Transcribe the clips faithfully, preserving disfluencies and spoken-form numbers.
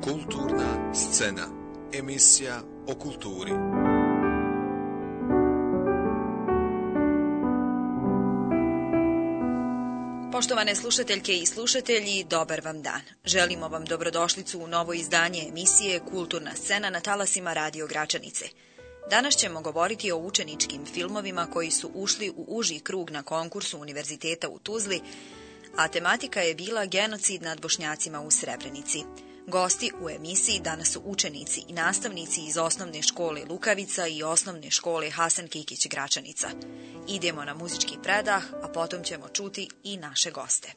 Kulturna scena, emisija o kulturi. Poštovane slušateljke i slušatelji, dobar vam dan. Želimo vam dobrodošlicu u novo izdanje emisije Kulturna scena na talasima Radio Gračanice. Danas ćemo govoriti o učeničkim filmovima koji su ušli u uži krug na konkursu Univerziteta u Tuzli, a tematika je bila genocid nad Bošnjacima u Srebrenici. Gosti u emisiji danas su učenici i nastavnici iz osnovne škole Lukavica i osnovne škole Hasan Kikić Gračanica. Idemo na muzički predah, a potom ćemo čuti i naše goste.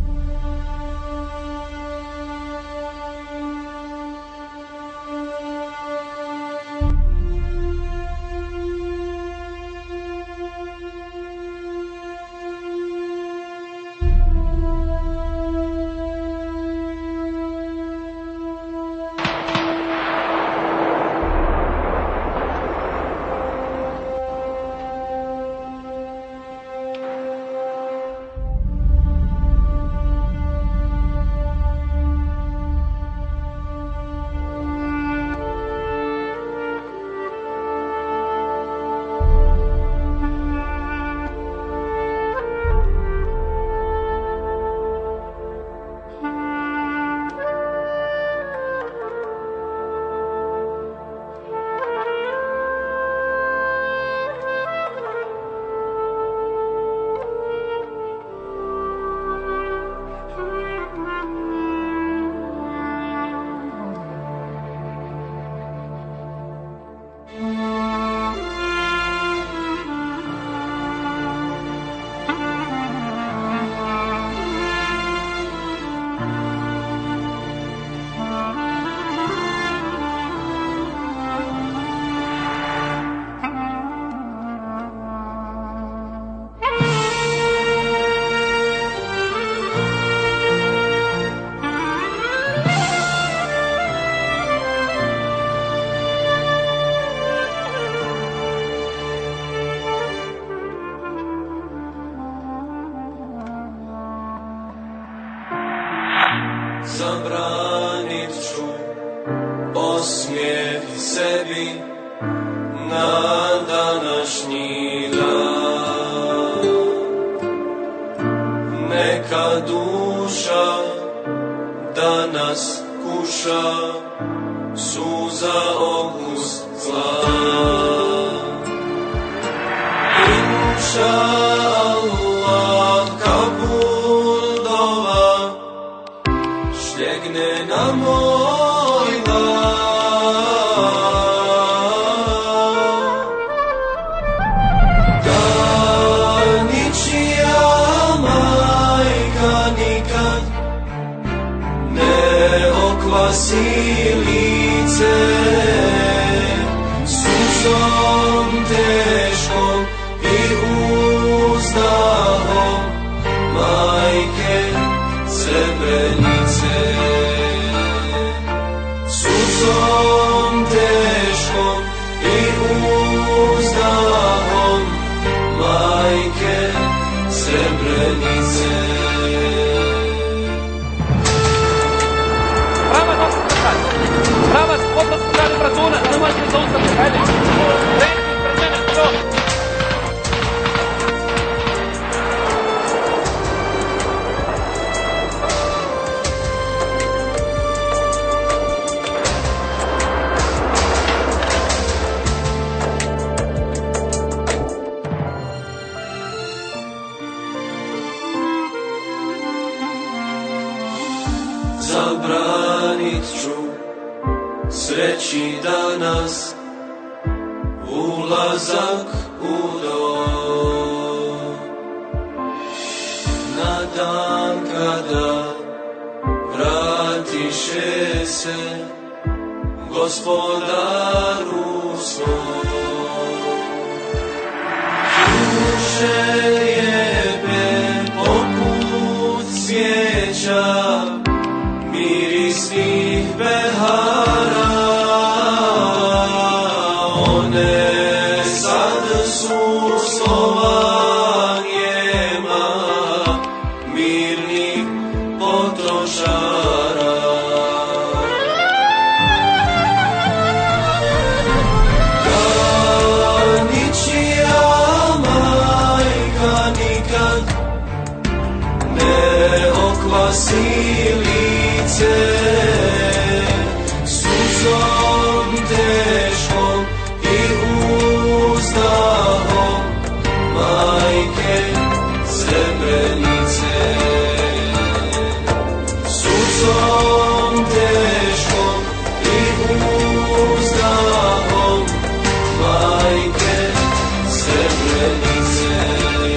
Zabranit ću osmijeh sebi na današnji dan. Neka duša danas kuša suza okus zla. Inša Allah kabul dova šljegne na moj dan. Da ničija majka nikad ne okvasi lice suzom teškom i uzdahom majke Srebrenice. Suzom teškom i uzdahom majke Srebrenice. Pravac odslušaj, pravac odslušaj bratuna, ne možete zaustaviti, hajde, krenite ispred mene, što? Zabranit ću sreći danas ulazak u dom. Na dan kada vratiše se gospodaru svom. Duše lijepe poput svijeća mirisnih behara, one sad su slovanjema mirnih potrošara. spasi lice suzom teškom i uzdahom majke Srebrenice. Suzom teškom i uzdahom majke Srebrenice.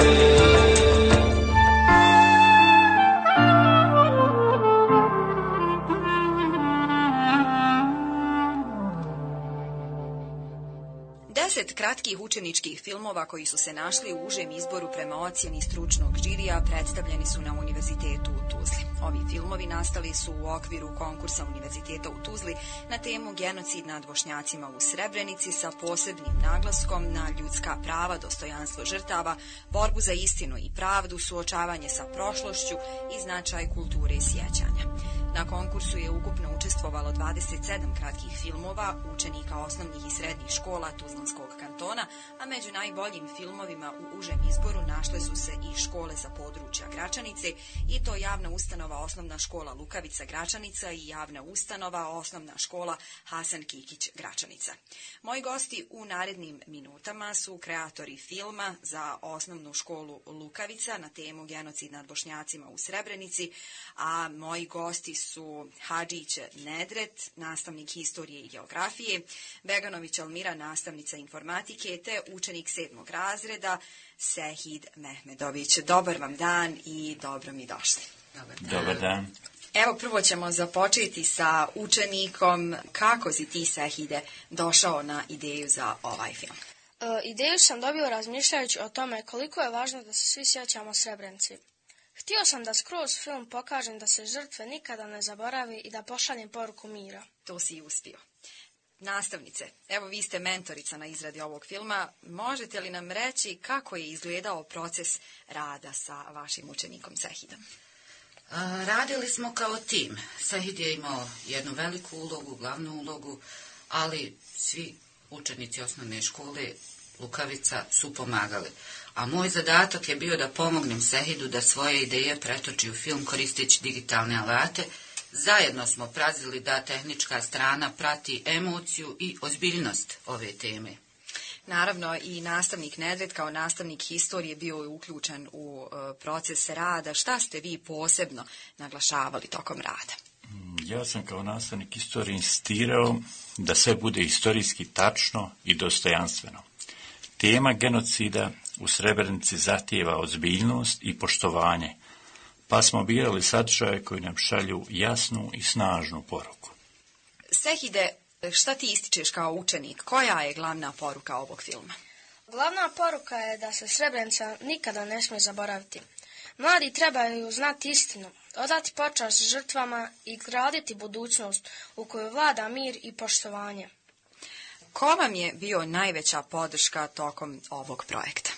Deset kratkih učeničkih filmova koji su se našli u užem izboru prema ocjeni stručnog žirija predstavljeni su na Univerzitetu u Tuzli. Ovi filmovi nastali su u okviru konkursa Univerziteta u Tuzli na temu genocid nad Bošnjacima u Srebrenici sa posebnim naglaskom na ljudska prava, dostojanstvo žrtava, borbu za istinu i pravdu, suočavanje sa prošlošću i značaj kulture i sjećanja. Na konkursu je ukupno učestvovalo dvadeset sedam kratkih filmova učenika osnovnih i srednjih škola Tuzlanskog kantona, a među najboljim filmovima u užem izboru našle su se i škole sa područja Gračanice, i to javna ustanova Osnovna škola Lukavica Gračanica i javna ustanova Osnovna škola Hasan Kikić Gračanica. Moji gosti u narednim minutama su kreatori filma za Osnovnu školu Lukavica na temu genocid nad Bošnjacima u Srebrenici, a moji gosti su Hadžić Nedret, nastavnik historije i geografije, Beganović Almira, nastavnica informatike, te učenik sedmog razreda Sehid Mehmedović. Dobar vam dan i dobro mi došli. Dobar dan. Dobar dan. Evo, prvo ćemo započeti sa učenikom. Kako si ti, Sehide, došao na ideju za ovaj film? E, ideju sam dobio razmišljajući o tome koliko je važno da se svi sjećamo Srebrenici. Htio sam da skroz film pokažem da se žrtve nikada ne zaboravi i da pošaljem poruku mira. To si i uspio. Nastavnice, evo vi ste mentorica na izradi ovog filma. Možete li nam reći kako je izgledao proces rada sa vašim učenikom Sehidom? A, radili smo kao tim. Sehid je imao jednu veliku ulogu, glavnu ulogu, ali svi učenici osnovne škole Lukavica su pomagali. A moj zadatak je bio da pomognem Sehidu da svoje ideje pretoči u film koristeći digitalne alate. Zajedno smo prazili da tehnička strana prati emociju i ozbiljnost ove teme. Naravno, i nastavnik Nedret kao nastavnik historije bio je uključen u uh, proces rada. Šta ste vi posebno naglašavali tokom rada? Ja sam kao nastavnik historije insistirao da sve bude historijski tačno i dostojanstveno. Tema genocida u Srebrenici zahtijeva ozbiljnost i poštovanje, pa smo birali sadržaje koji nam šalju jasnu i snažnu poruku. Sehide, šta ti ističeš kao učenik? Koja je glavna poruka ovog filma? Glavna poruka je da se Srebrenica nikada ne smije zaboraviti. Mladi trebaju znati istinu, odati počast žrtvama i graditi budućnost u kojoj vlada mir i poštovanje. Ko vam je bio najveća podrška tokom ovog projekta?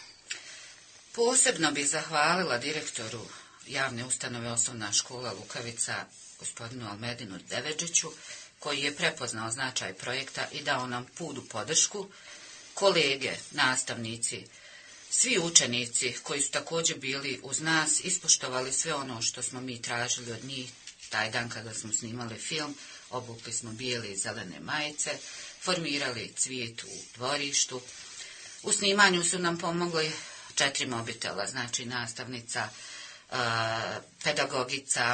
Posebno bih zahvalila direktoru javne ustanove Osnovna škola Lukavica, gospodinu Almedinu Devedžiću, koji je prepoznao značaj projekta i dao nam punu podršku, kolege, nastavnici, svi učenici koji su također bili uz nas, ispoštovali sve ono što smo mi tražili od njih. Taj dan kada smo snimali film, obukli smo bijele i zelene majice, formirali cvijet u dvorištu. U snimanju su nam pomogli četiri mobitela, znači nastavnica, pedagogica,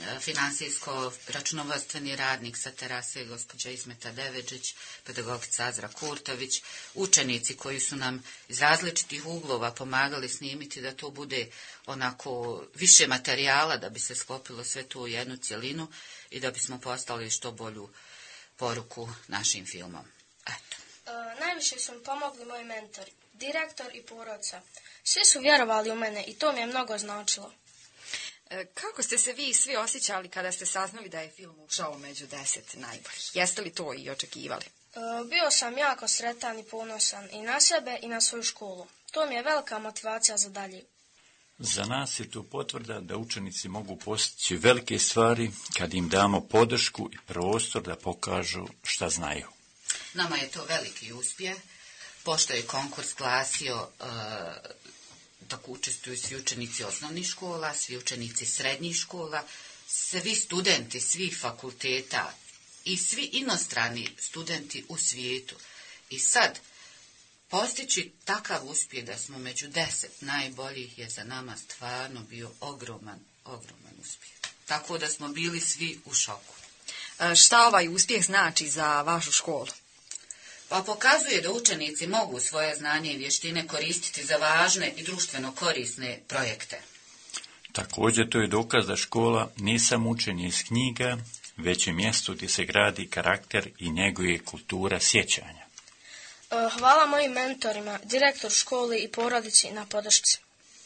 finansijsko-računovodstveni radnik sa terase gospođa Ismeta Devedžić, pedagogica Azra Kurtović, učenici koji su nam iz različitih uglova pomagali snimiti da to bude onako više materijala, da bi se sklopilo sve to u jednu cjelinu i da bismo postali što bolju poruku našim filmom. Eto. E, najviše su mi pomogli moji mentori, direktor i porodica. Svi su vjerovali u mene i to mi je mnogo značilo. Kako ste se vi svi osjećali kada ste saznali da je film ušao među deset najboljih? Jeste li to i očekivali? E, bio sam jako sretan i ponosan i na sebe i na svoju školu. To mi je velika motivacija za dalje. Za nas je to potvrda da učenici mogu postići velike stvari kad im damo podršku i prostor da pokažu šta znaju. Nama je to veliki uspjeh, pošto je konkurs glasio e, tako učestvuju svi učenici osnovnih škola, svi učenici srednjih škola svi studenti svih fakulteta i svi inostrani studenti u svijetu. I sad, postići takav uspjeh da smo među deset najboljih je za nama stvarno bio ogroman, ogroman uspjeh. Tako da smo bili svi u šoku. E, šta ovaj uspjeh znači za vašu školu? Pa pokazuje da učenici mogu svoje znanje i vještine koristiti za važne i društveno korisne projekte. Također to je dokaz da škola nije samo učenje iz knjiga, već je mjesto gdje se gradi karakter i njeguje kultura sjećanja. Hvala mojim mentorima, direktor škole i porodici na podršci.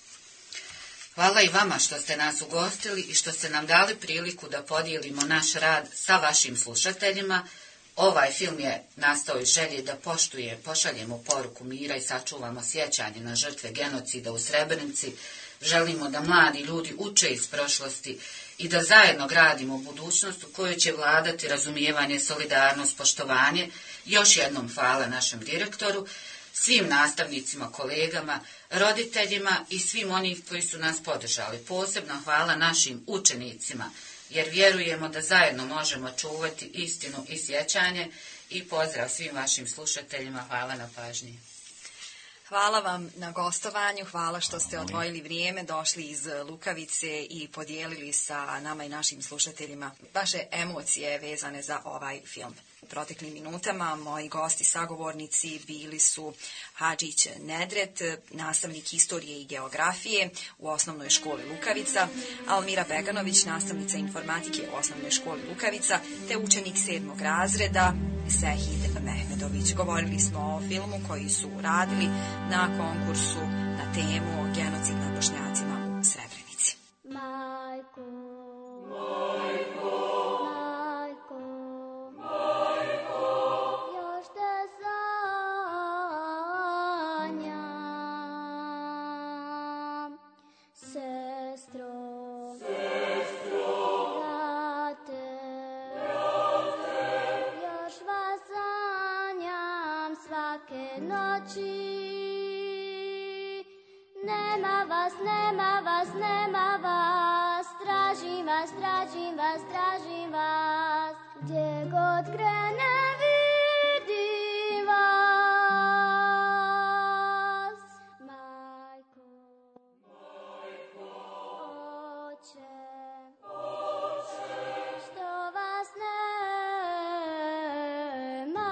Hvala i vama što ste nas ugostili i što ste nam dali priliku da podijelimo naš rad sa vašim slušateljima. Ovaj film je nastao iz želje da poštuje, pošaljemo poruku mira i sačuvamo sjećanje na žrtve genocida u Srebrenici. Želimo da mladi ljudi uče iz prošlosti i da zajedno gradimo budućnost u kojoj će vladati razumijevanje, solidarnost, poštovanje. Još jednom hvala našem direktoru, svim nastavnicima, kolegama, roditeljima i svim onih koji su nas podržali. Posebno hvala našim učenicima, jer vjerujemo da zajedno možemo čuvati istinu i sjećanje. I pozdrav svim vašim slušateljima. Hvala na pažnji. Hvala vam na gostovanju, hvala što ste odvojili vrijeme, došli iz Lukavice i podijelili sa nama i našim slušateljima vaše emocije vezane za ovaj film. U proteklim minutama moji gosti sagovornici bili su Hadžić Nedret, nastavnik istorije i geografije u osnovnoj školi Lukavica, Almira Beganović, nastavnica informatike u osnovnoj školi Lukavica, te učenik sedmog razreda Sehid Mehmedović. Govorili smo o filmu koji su radili na konkursu na temu genocid nad Bošnjacima u Srebrenici. Majko, majko, majko, majko, još te sanjam, sestro, sestro, brate, brate, još vas sanjam svake noći. Nema vas, nema vas, nema vas, tražim vas, tražim vas, tražim vas, gdje god krene vidim vas. Majko, majko, oče, oče, što vas nema,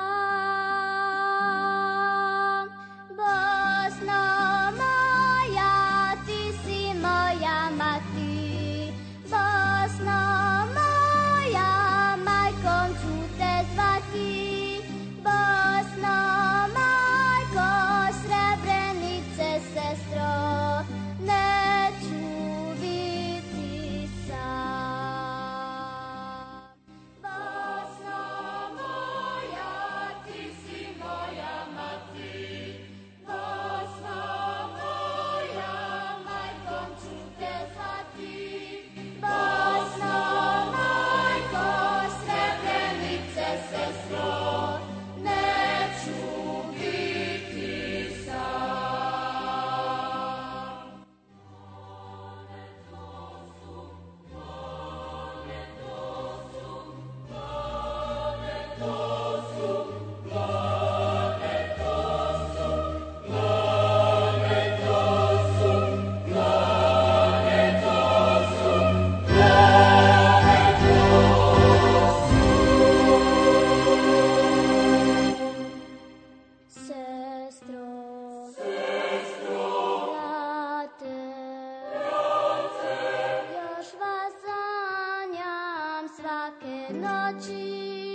Bosno moja, ti si moja mati, Bosno moja, majkom ću te zvati, Bosno majko, Srebrenice sestro, neću biti sam. Bosno moja, ti si moja mati, Bosno moja, majkom ću te zvati, Bosno majko, Srebrenice sestro, neću biti sam. Sestro, sestro, brate, brate, još vas sanjam svake noći.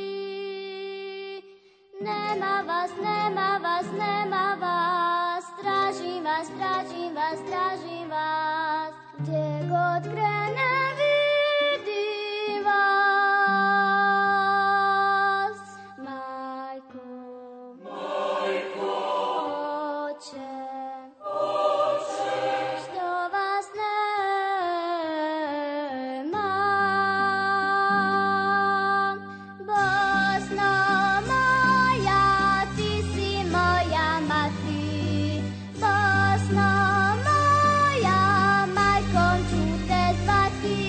Nema vas, nema vas, nema vas, tražim vas, tražim vas, tražim vas, gdje god krene vidim vas. Majko, majko, oče, oče, što vas nema, Bosno moja, ti si moja mati, Bosno moja, majkom ću te zvati,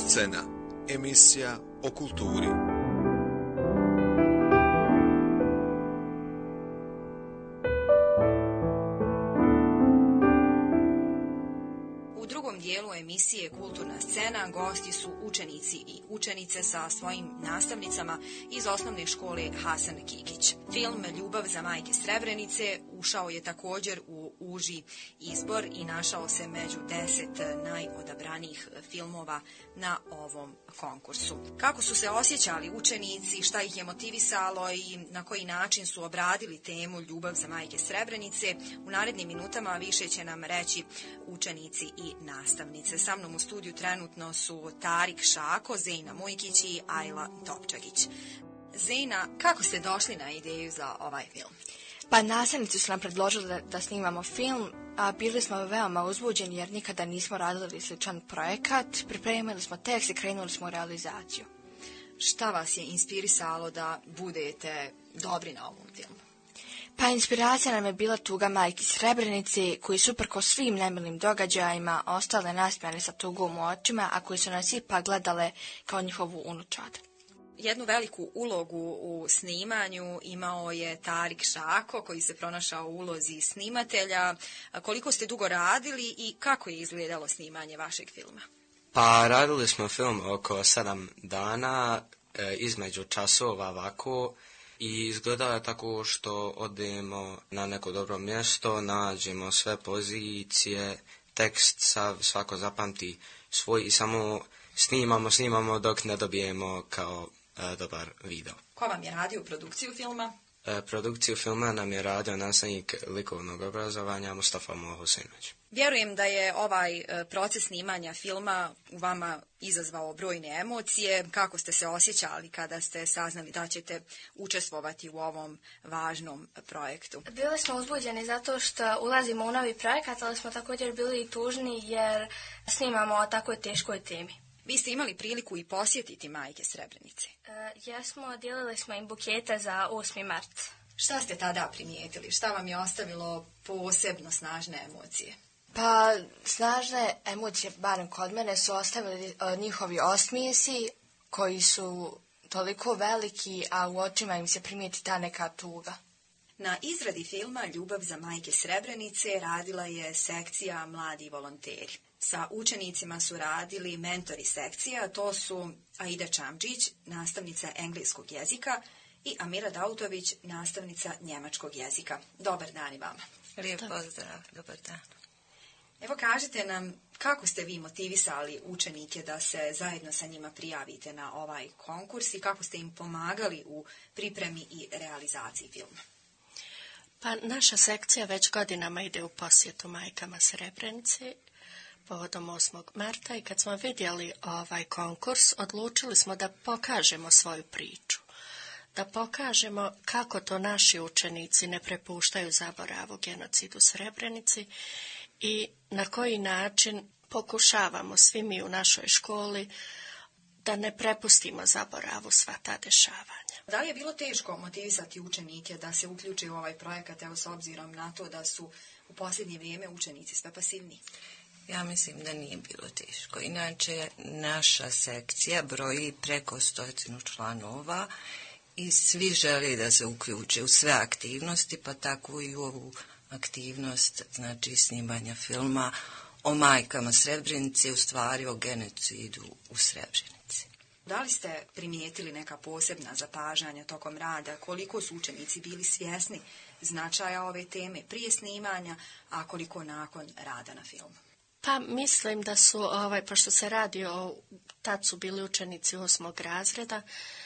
Scena, emisija o kulturi. U drugom dijelu emisije Kulturna scena gosti su učenici i učenice sa svojim nastavnicama iz osnovne škole Hasan Kikić. Film Ljubav za majke Srebrenice ušao je također u uži izbor i našao se među deset najodabranijih filmova na ovom konkursu. Kako su se osjećali učenici, šta ih je motivisalo i na koji način su obradili temu Ljubav za majke Srebrenice, u narednim minutama više će nam reći učenici i nastavnice. Sa mnom u studiju trenutno su Tarik Šako, Zejna Mujkić i Ajla Topčagić. Zejna, kako ste došli na ideju za ovaj film? Pa nastavnici su nam predložili da, da snimamo film, a bili smo veoma uzbuđeni jer nikada nismo radili sličan projekat. Pripremili smo tekst i krenuli smo u realizaciju. Šta vas je inspirisalo da budete dobri na ovom filmu? Pa inspiracija nam je bila tuga majki Srebrenici, koji su uprkos svim nemilim događajima ostale nasmijane sa tugom u očima, a koji su nas ipak gledale kao njihovu unučad. Jednu veliku ulogu u snimanju imao je Tarik Šako, koji se pronašao u ulozi snimatelja. Koliko ste dugo radili i kako je izgledalo snimanje vašeg filma? Pa radili smo film oko sedam dana, e, između časova ovako, i izgledalo je tako što odemo na neko dobro mjesto, nađemo sve pozicije, tekst sav, svako zapamti svoj i samo snimamo, snimamo dok ne dobijemo kao e, dobar video. Ko vam je radio produkciju filma? E, produkciju filma nam je radio nastavnik likovnog obrazovanja Mustafa Mohosinović. Vjerujem da je ovaj e, proces snimanja filma u vama izazvao brojne emocije. Kako ste se osjećali kada ste saznali da ćete učestvovati u ovom važnom projektu? Bili smo uzbuđeni zato što ulazimo u novi projekat, ali smo također bili i tužni jer snimamo o takvoj teškoj temi. Vi ste imali priliku i posjetiti majke Srebrenice. E, jesmo, dijelili smo im bukete za osmi mart. Šta ste tada primijetili? Šta vam je ostavilo posebno snažne emocije? Pa, snažne emocije, barem kod mene, su ostavili o, njihovi osmijesi koji su toliko veliki, a u očima im se primijeti ta neka tuga. Na izradi filma Ljubav za majke Srebrenice radila je sekcija Mladi volonteri. Sa učenicima su radili mentori sekcija, to su Aida Čamđić, nastavnica engleskog jezika, i Amira Dautović, nastavnica njemačkog jezika. Dobar dan i vama. Lijep pozdrav, dobar dan. Evo, kažite nam kako ste vi motivisali učenike da se zajedno sa njima prijavite na ovaj konkurs i kako ste im pomagali u pripremi i realizaciji filma. Pa naša sekcija već godinama ide u posjetu majkama Srebrenice povodom osmog marta i kad smo vidjeli ovaj konkurs, odlučili smo da pokažemo svoju priču. Da pokažemo kako to naši učenici ne prepuštaju zaboravu genocidu Srebrenici i na koji način pokušavamo svi mi u našoj školi da ne prepustimo zaboravu sva ta dešavanja. Da li je bilo teško motivisati učenike da se uključe u ovaj projekat, evo s obzirom na to da su u posljednje vrijeme učenici sve pasivni? Ja mislim da nije bilo teško. Inače, naša sekcija broji preko stotinu članova i svi žele da se uključe u sve aktivnosti, pa tako i u ovu aktivnost, znači snimanja filma o majkama Srebrenice, u stvari o genocidu u Srebrenici. Da li ste primijetili neka posebna zapažanja tokom rada? Koliko su učenici bili svjesni značaja ove teme prije snimanja, a koliko nakon rada na filmu? Pa mislim da su, ovaj, pošto se radi o, tad su bili učenici osmog razreda,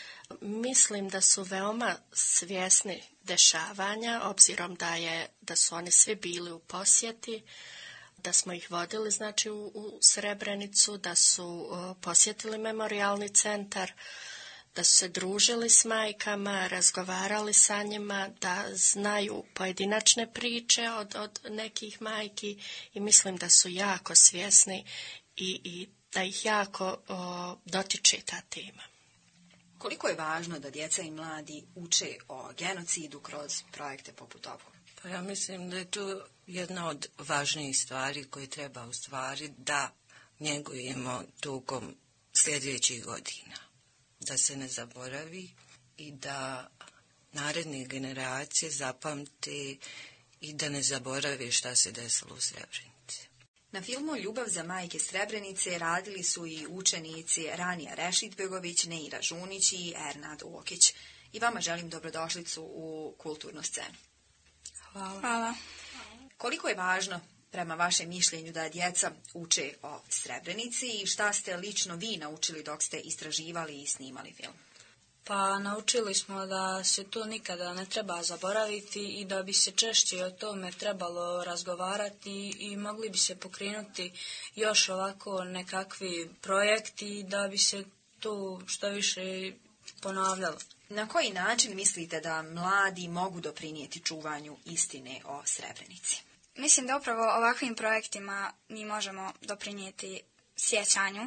mislim da su veoma svjesni dešavanja, obzirom da je, da su oni svi bili u posjeti, da smo ih vodili znači u, u Srebrenicu, da su uh, posjetili memorijalni centar, da su se družili s majkama, razgovarali sa njima, da znaju pojedinačne priče od, od nekih majki i mislim da su jako svjesni i, i da ih jako uh, dotiče ta tema. Koliko je važno da djeca i mladi uče o genocidu kroz projekte poput ovog? Pa ja mislim da je to jedna od važnijih stvari koje treba u stvari da njegujemo tokom sljedećih godina. Da se ne zaboravi i da naredne generacije zapamti i da ne zaboravi šta se desilo u Srebrenici. Na filmu Ljubav za majke Srebrenice radili su i učenici Ranija Rešitbegović, Neira Žunić i Ernad Uokić. I vama želim dobrodošlicu u kulturnu scenu. Hvala. Hvala. Koliko je važno, prema vašem mišljenju, da djeca uče o Srebrenici i šta ste lično vi naučili dok ste istraživali i snimali film? Pa naučili smo da se to nikada ne treba zaboraviti i da bi se češće o tome trebalo razgovarati i mogli bi se pokrenuti još ovako nekakvi projekti da bi se to što više ponavljalo. Na koji način mislite da mladi mogu doprinijeti čuvanju istine o Srebrenici? Mislim da upravo ovakvim projektima mi možemo doprinijeti sjećanju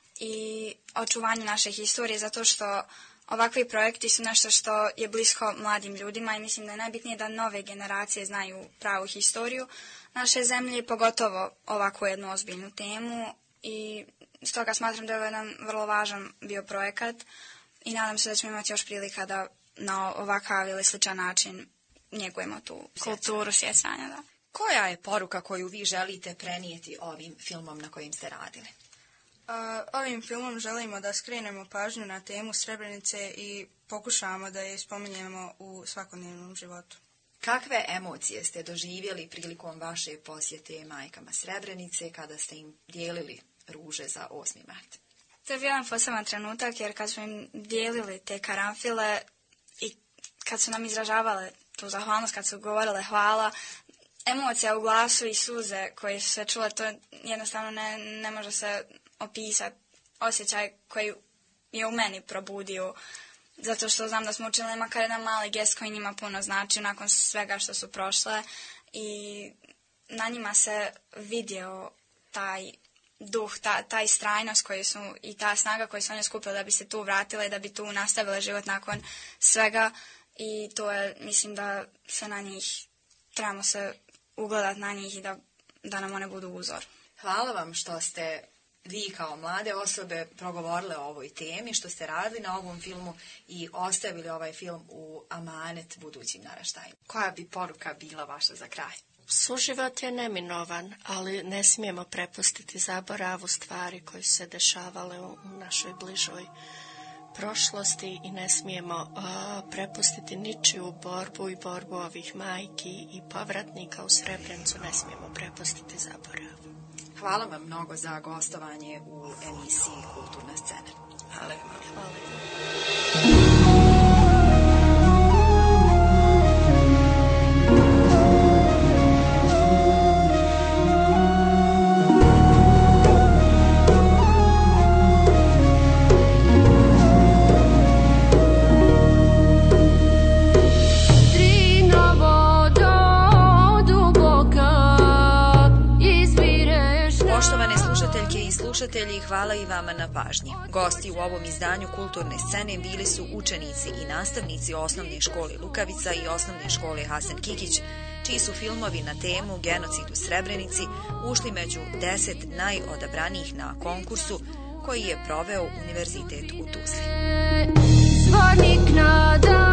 i očuvanju naše historije, zato što ovakvi projekti su nešto što je blisko mladim ljudima i mislim da je najbitnije da nove generacije znaju pravu historiju naše zemlje, pogotovo ovakvu jednu ozbiljnu temu, i stoga smatram da je ovo jedan vrlo važan bio projekat i nadam se da ćemo imati još prilika da na ovakav ili sličan način njegujemo tu kulturu sjećanja. Da. Koja je poruka koju vi želite prenijeti ovim filmom na kojim ste radili? Uh, ovim filmom želimo da skrenemo pažnju na temu Srebrenice i pokušavamo da je spominjemo u svakodnevnom životu. Kakve emocije ste doživjeli prilikom vaše posjete majkama Srebrenice kada ste im dijelili ruže za osmi mart? To je bio jedan poseban trenutak, jer kad smo im dijelili te karanfile i kad su nam izražavale tu zahvalnost, kad su govorile hvala, emocija u glasu i suze koje su se čule, to jednostavno ne, ne može se opisati. Osjećaj koji je u meni probudio, zato što znam da smo učili makar jedan mali gest koji njima puno znači nakon svega što su prošle, i na njima se vidio taj duh, ta, ta istrajnost koju su, i ta snaga koju su one skupile da bi se tu vratile i da bi tu nastavile život nakon svega, i to je, mislim da se na njih, trebamo se ugledati na njih i da, da nam one budu uzor. Hvala vam što ste vi kao mlade osobe progovorile o ovoj temi, što ste radili na ovom filmu i ostavili ovaj film u amanet budućim naraštajima. Koja bi poruka bila vaša za kraj? Suživot je neminovan, ali ne smijemo prepustiti zaboravu stvari koje se dešavale u našoj bližoj prošlosti i ne smijemo uh, prepustiti ničiju borbu i borbu ovih majki i povratnika u Srebrenicu, ne smijemo prepustiti zaboravu. Hvala vam mnogo za gostovanje u emisiji Kulturna scena. Hvala vam. Hvala vam. Slušatelji, hvala i vama na pažnji. Gosti u ovom izdanju Kulturne scene bili su učenici i nastavnici osnovne škole Lukavica i osnovne škole Hasan Kikić, čiji su filmovi na temu Genocid u Srebrenici ušli među deset najodabranijih na konkursu koji je proveo Univerzitet u Tuzli. Zvornik nada